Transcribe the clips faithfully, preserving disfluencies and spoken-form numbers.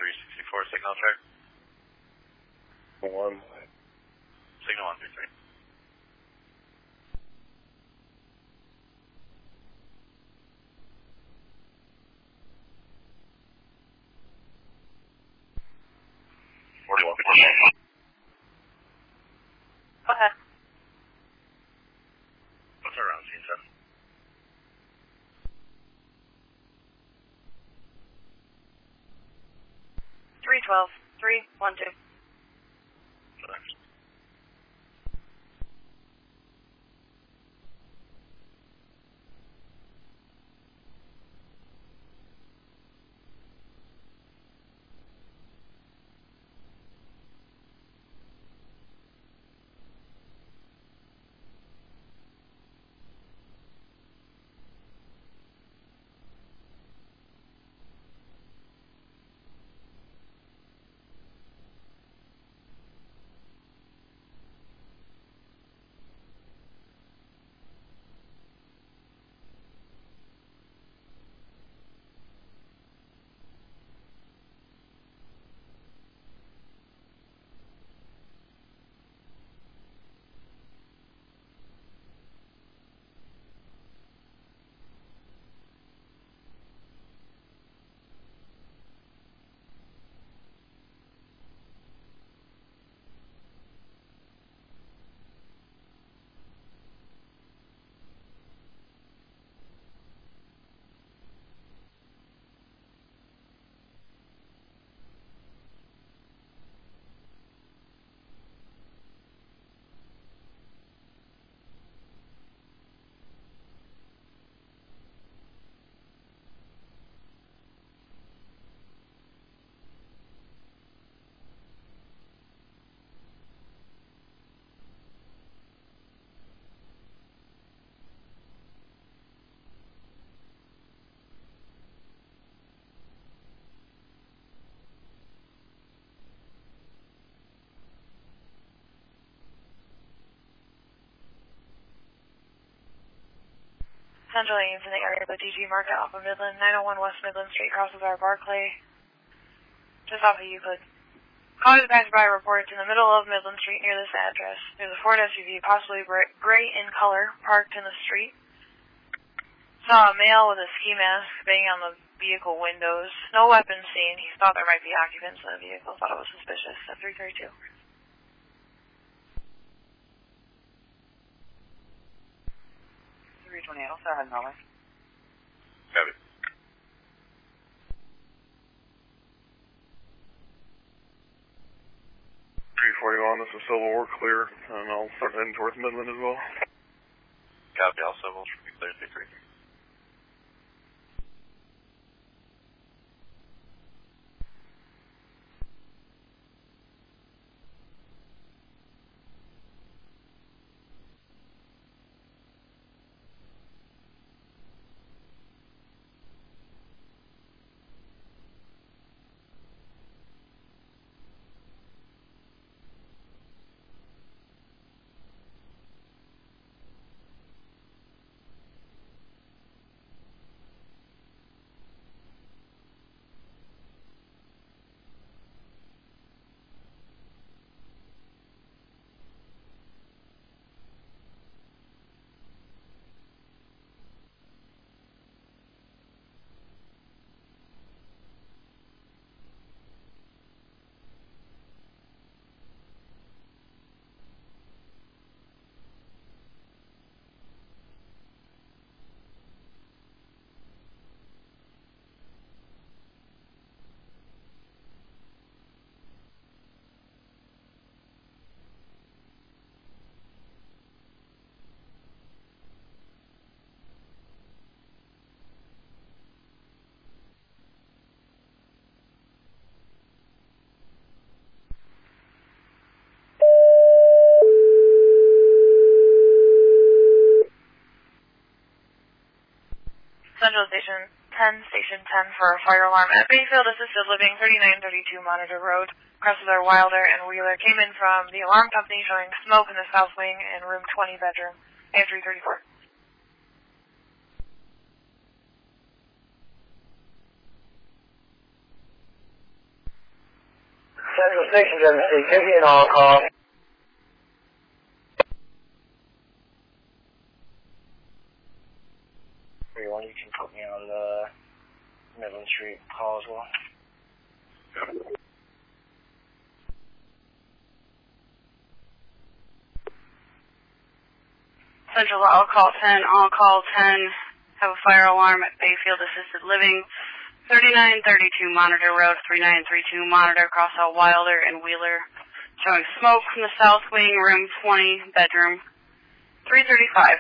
three sixty-four, signal check. One. Signal one three three. forty-one. Go ahead. What's around scene, sir? three twelve, three one two. Thanks. Central Ames in the area of the D G Market off of Midland, nine oh one West Midland Street, crosses our Barclay, just off of Euclid. Call to passerby reports in the middle of Midland Street near this address. There's a Ford S U V, possibly gray in color, parked in the street. Saw a male with a ski mask banging on the vehicle windows. No weapons seen. He thought there might be occupants in the vehicle. Thought it was suspicious. At three thirty-two. three twenty-eight, I'll start heading that way. Copy. three forty-one, this is Civil War clear, and I'll start heading towards Midland as well. Copy, all civils should be clear three three three. Central Station ten, Station ten for a fire alarm at Bayfield Assisted Living, thirty-nine thirty-two Monitor Road. Crosses are Wilder and Wheeler. Came in from the alarm company showing smoke in the south wing and room twenty bedroom. A three thirty-four. Central Station seven six, give you an all call. three one, you can put me on the Midland Street call as well. Yep. Central to all call ten, all call ten, have a fire alarm at Bayfield Assisted Living, thirty-nine thirty-two Monitor Road, thirty-nine thirty-two Monitor, across all Wilder and Wheeler, showing smoke from the south wing, room twenty, bedroom three thirty-five.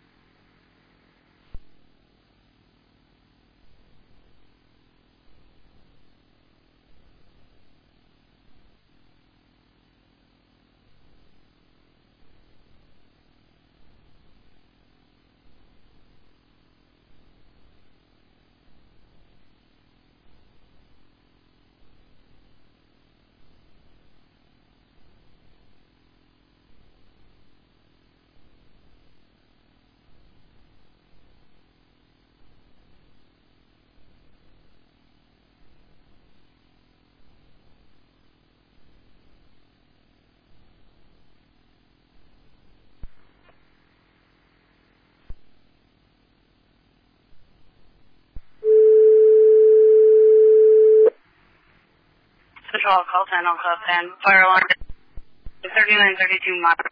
Central, call ten, I'll call ten. Fire alarm, thirty-nine thirty-two Monitor,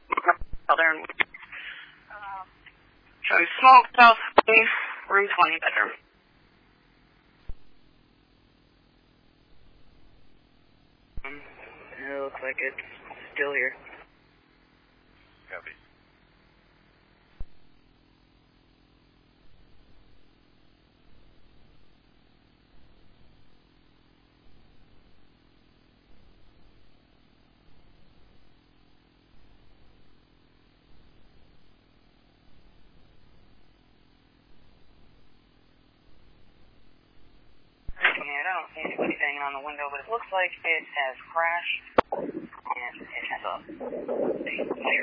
showing smoke, south wing, room twenty, bedroom. Um, it looks like it's still here. Copy. I don't see anybody banging on the window, but it looks like it has crashed, and it has a, a fire.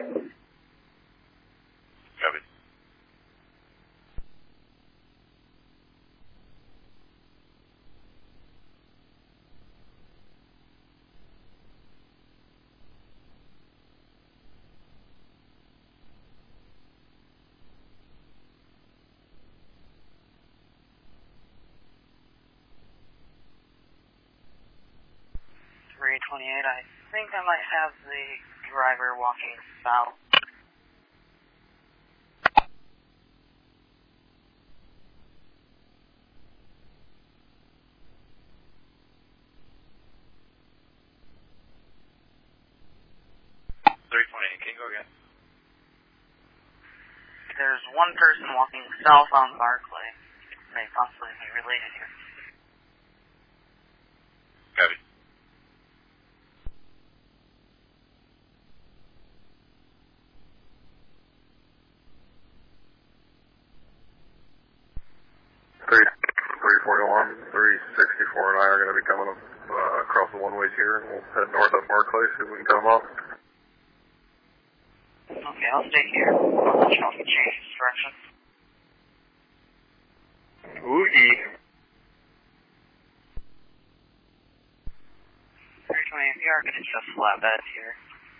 Copy. three twenty-eight, I think I might have the driver walking south. three twenty-eight, can you go again? There's one person walking south on Barclay. May possibly be related here. Copy. Three, three forty-one, three sixty-four, and I are going to be coming uh, across the one-ways here, and we'll head north up Barclay, see if we can come off. Okay, I'll stay here. I'll let you know if it changes direction. Ooh-ee. three twenty, if you are going to just flatbed here.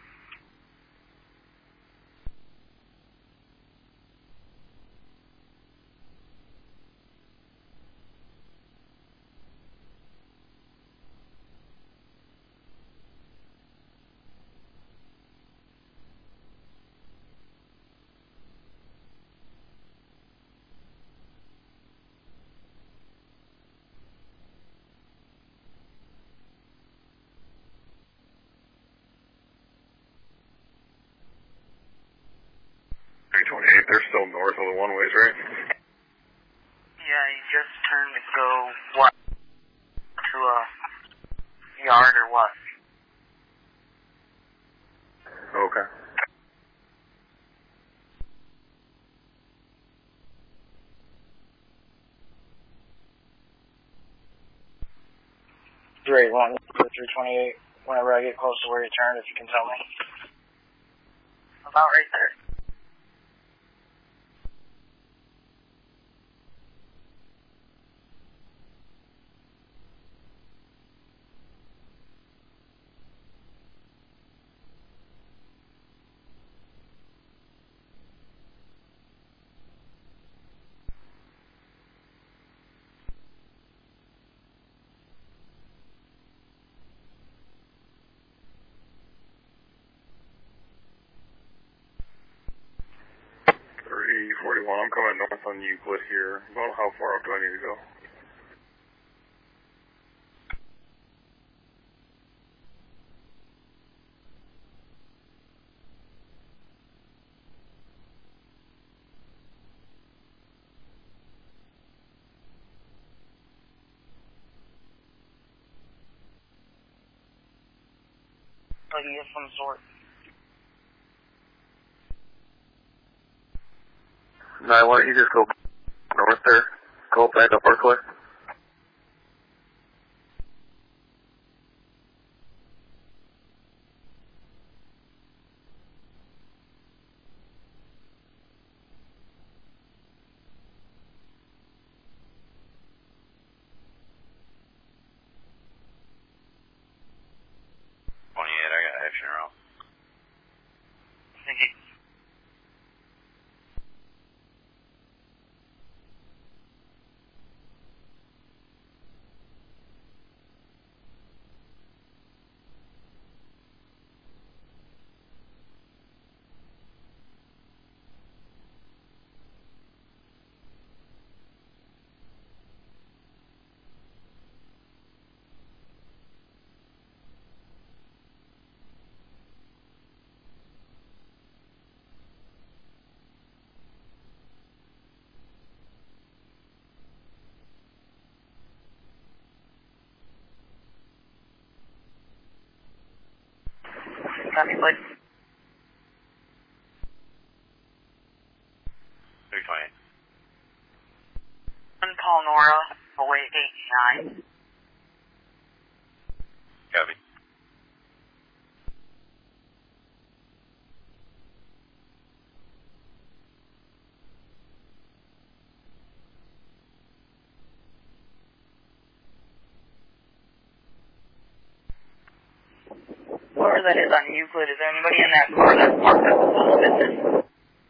three twenty-eight, they're still north of the one-ways, right? Yeah, you just turn to go, what, to a yard or what? Okay. three one, three twenty-eight, whenever I get close to where you turn, if you can tell me. About right there. thirty-one. I'm coming north on Euclid here. About how far up do I need to go? Looking of some sort. No, why don't you just go north there? Go back up Barclay. twenty-eight, I got action route. Thank you. Copy, bud. three twenty-eight. One Paul Nora, away eighty-nine. Copy. Whoever that is on Euclid, is there anybody in that car that's parked at the post business?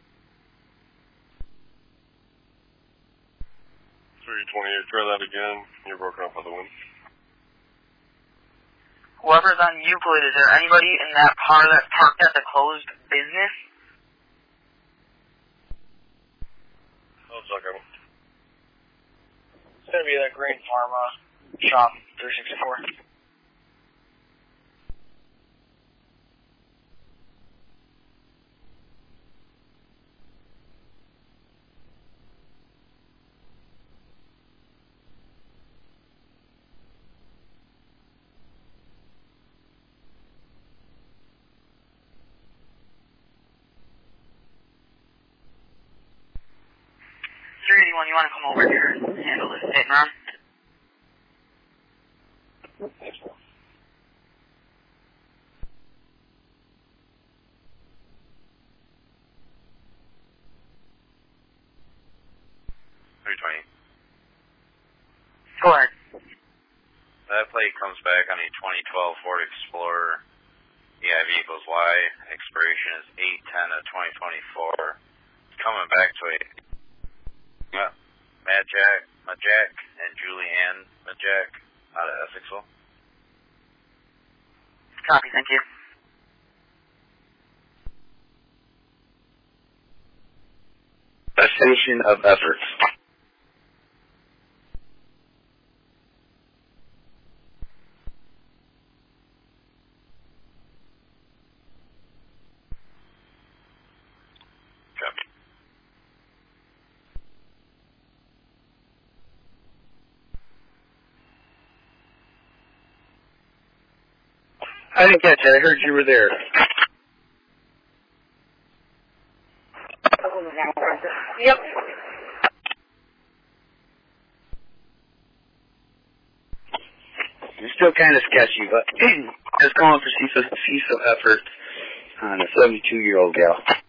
three twenty-eight, try that again. You're broken up on the wind. Whoever's on Euclid, is there anybody in that car that's parked at the closed business? Oh, it's okay. It's gonna be that Green Pharma shop, three sixty-four. three eighty-one, you want to come over here and handle this hit and run? three twenty. Go ahead. That plate comes back on a twenty twelve Ford Explorer. E I V equals Y. Expiration is eight ten of twenty twenty-four. It's coming back to a uh, Mad Jack, Mad Jack, and Julianne Mad Jack out of Essexville. Copy, thank you. Cessation of efforts. Copy. I didn't catch it. I heard you were there. Yep. You're still kind of sketchy, but I was calling for cease of, cease of effort on a seventy-two-year-old gal.